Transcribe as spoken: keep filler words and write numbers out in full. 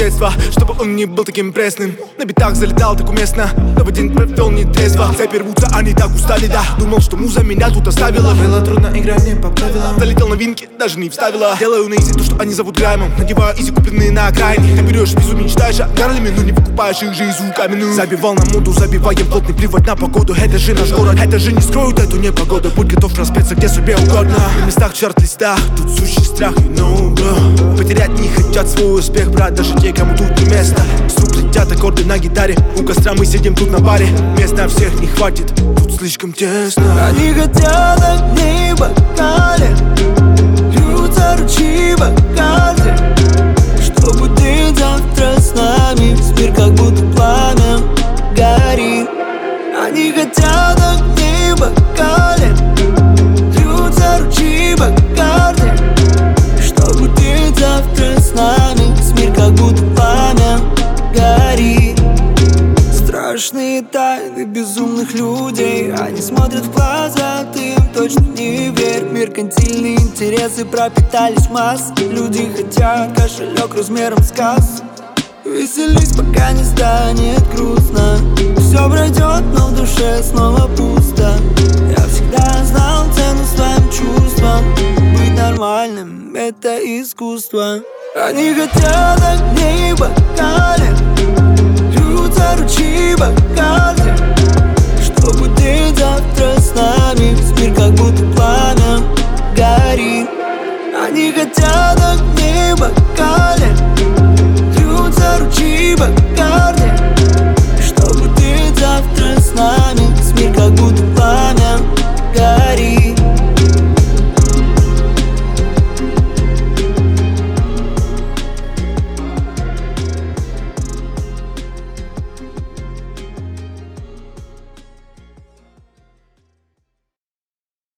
детства, чтобы он не был таким пресным. На битах залетал так уместно, но в один провел не трезво. Цепи рвутся, они так устали, да. Думал, что муза меня тут оставила. Было трудно, играть не по правилам. Залетел новинки, даже не вставила. Делаю на изи то, что они зовут граймом. Надеваю изи, купленные на окраине. Ты берешь визу, мечтаешь о Гарлеме, но не покупаешь их жизнь звуками. Забивал на моду, забиваем плотный, плевать на погоду. Это же наш город, это же не скроют эту непогоду. Будь готов распеться где себе угодно. На местах чарт-листах, тут сущий страх, you know, bro. Потерять не хотят свой успех, брат, даже те, кому тут не место. С рук летят аккорды на гитаре. У костра мы сидим тут на баре. Мест на всех не хватит, тут слишком тесно. Они хотят огней в бокале, льются ручьи в бокале, чтобы ты завтра с нами. Мир как будто пламя горит. Они хотят огней в бокале, льются ручьи в бокале, чтобы ты завтра с нами. Мир как будто пламя горит. Страшные тайны безумных людей, они смотрят в глаза, ты им точно не верь. Меркантильные интересы пропитались масс. Люди хотят кошелек размером с кассу. Веселись, пока не станет грустно. Все пройдет, но в душе снова пусто. Я всегда знал цену своим чувствам. Быть нормальным — это искусство. Они хотят огней в бокале,